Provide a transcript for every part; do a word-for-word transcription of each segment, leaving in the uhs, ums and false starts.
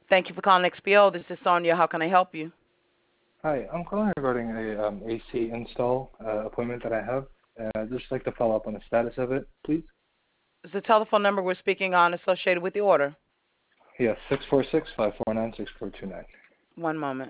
Thank you for calling X P O. This is Sonia. How can I help you? Hi, I'm calling regarding a um, A C install uh, appointment that I have. Uh, I'd just like to follow up on the status of it, please. Is the telephone number we're speaking on associated with the order? Yes, six four six, five four nine, six four two nine. One moment.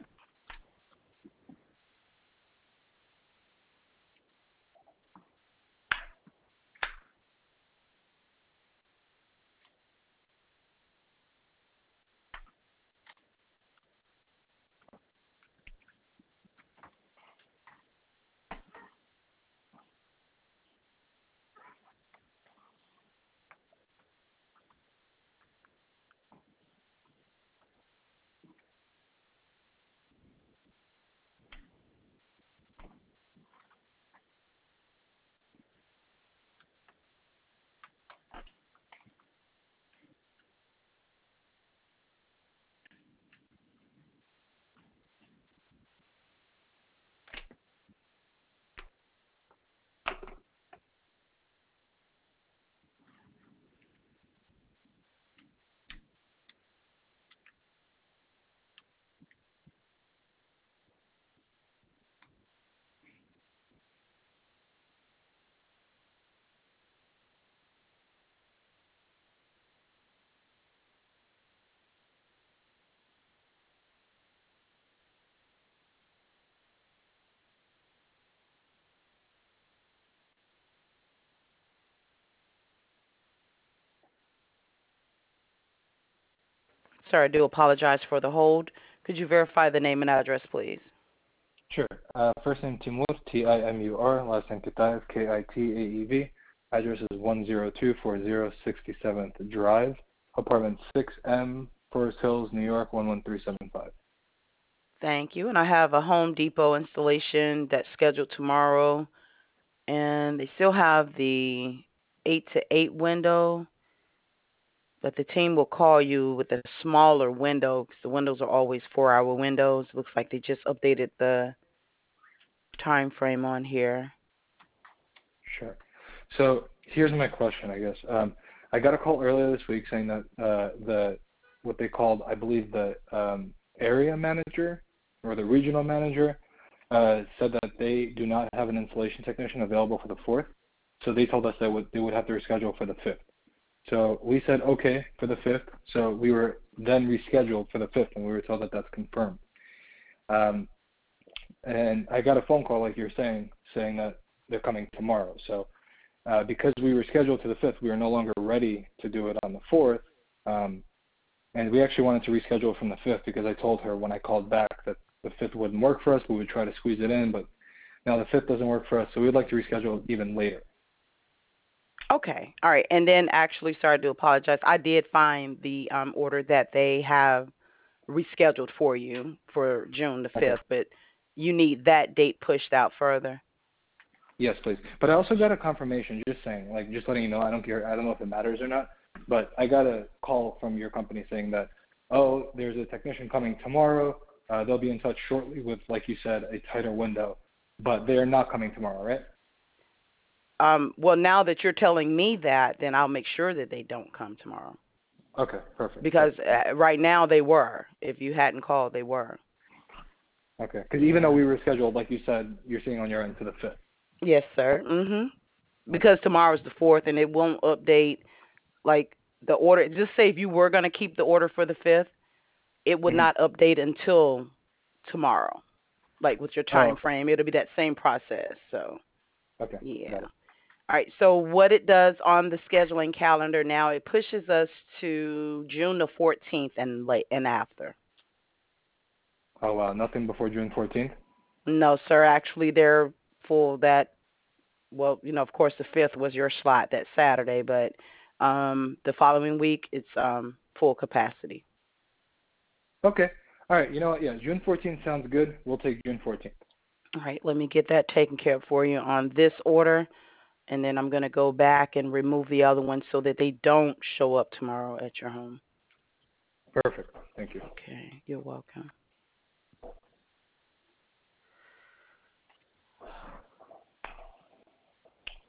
Sir, I do apologize for the hold. Could you verify the name and address, please? Sure. Uh, first name Timur, T I M U R. Last name Kitaev, K I T A E V. Address is one zero two four zero sixty-seventh Drive, apartment six M, Forest Hills, New York, one one three seven five. Thank you. And I have a Home Depot installation that's scheduled tomorrow, and they still have the eight to eight window, but the team will call you with a smaller window because the windows are always four-hour windows. Looks like they just updated the time frame on here. Sure. So here's my question, I guess. Um, I got a call earlier this week saying that uh, the what they called, I believe, the um, area manager or the regional manager uh, said that they do not have an installation technician available for the fourth. So they told us that would, they would have to reschedule for the fifth. So we said okay for the fifth. So we were then rescheduled for the fifth, and we were told that that's confirmed. Um, and I got a phone call, like you're saying, saying that they're coming tomorrow. So uh, because we were scheduled to the fifth, we were no longer ready to do it on the fourth. Um, and we actually wanted to reschedule from the fifth because I told her when I called back that the fifth wouldn't work for us. We would try to squeeze it in, but now the fifth doesn't work for us, so we'd like to reschedule even later. Okay. All right. And then actually, sorry to apologize. I did find the um, order that they have rescheduled for you for June the Okay. fifth, but you need that date pushed out further. Yes, please. But I also got a confirmation, just saying, like, just letting you know, I don't care, I don't know if it matters or not, but I got a call from your company saying that, oh, there's a technician coming tomorrow. Uh, they'll be in touch shortly with, like you said, a tighter window, but they're not coming tomorrow, right? Um, well, now that you're telling me that, then I'll make sure that they don't come tomorrow. Okay, perfect, Because perfect. uh, right now they were. If you hadn't called, they were. Okay, because even though Yeah. we were scheduled, like you said, you're seeing on your end to the fifth. Yes, sir. Mhm. Okay. Because tomorrow's the fourth, and it won't update like the order. Just say if you were going to keep the order for the fifth, it would Mm-hmm. not update until tomorrow. Like with your Oh, time okay. frame, it'll be that same process. So Okay, yeah. got it. All right. So what it does on the scheduling calendar now, it pushes us to June the fourteenth and late and after. Oh, wow, nothing before June fourteenth? No, sir. Actually, they're full. That well, you know, of course, the fifth was your slot that Saturday, but um, the following week it's um full capacity. Okay. All right, you know what? Yeah, June fourteenth sounds good. We'll take June fourteenth. All right. Let me get that taken care of for you on this order, and then I'm going to go back and remove the other ones so that they don't show up tomorrow at your home. Perfect. Thank you. Okay. You're welcome.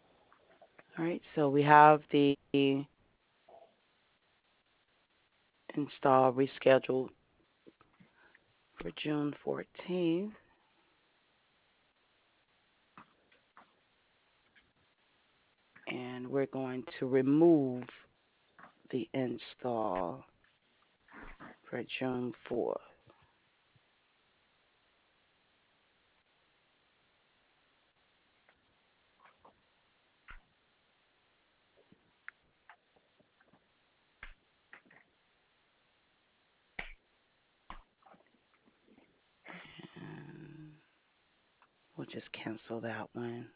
All right. So we have the install rescheduled for June fourteenth. And we're going to remove the install for June fourth. And we'll just cancel that one.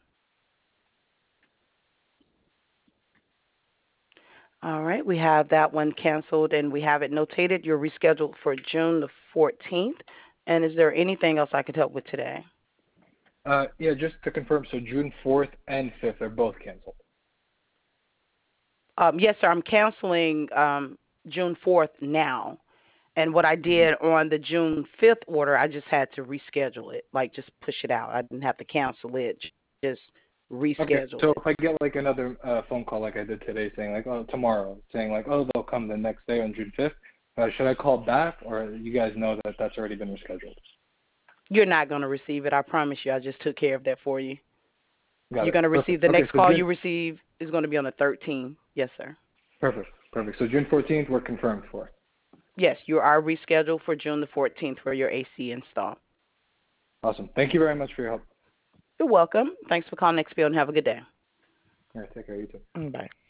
All right, we have that one canceled and we have it notated. You're rescheduled for June the fourteenth. And is there anything else I could help with today? Uh, yeah, just to confirm, so June fourth and fifth are both canceled. Um, yes, sir. I'm canceling um, June fourth now. And what I Mm-hmm. did on the June fifth order, I just had to reschedule it, like just push it out. I didn't have to cancel it, just Okay, reschedule so it. if I get like another uh, phone call like I did today saying like, oh, tomorrow, saying like, oh, they'll come the next day on June fifth, uh, should I call back or you guys know that that's already been rescheduled? You're not going to receive it. I promise you. I just took care of that for you. Got You're it. going to receive Perfect. the Okay, next so call June, you receive is going to be on the thirteenth. Yes, sir. perfect, perfect. So June fourteenth, we're confirmed for. Yes, you are rescheduled for June the fourteenth for your A C install. Awesome. Thank you very much for your help. You're welcome. Thanks for calling X P O and have a good day. All right, take care. You too. Bye.